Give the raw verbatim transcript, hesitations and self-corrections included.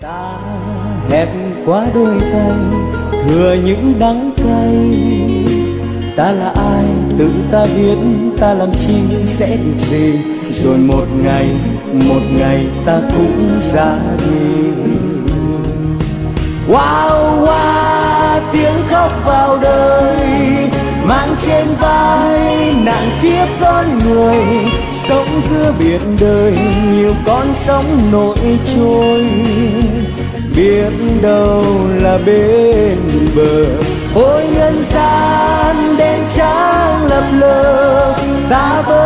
Ta hẹp quá đôi tay, thừa những đắng cay. Ta là ai tự ta biết, ta làm chi sẽ được gì, rồi một ngày một ngày ta cũng ra đi. Wow wow, tiếng khóc vào đời, mang trên vai nặng kiếp con người. Sống giữa biển đời, nhiều con sóng nổi trôi, biết đâu là bên bờ. Ôi nhân gian đen trắng lập lờ, ta với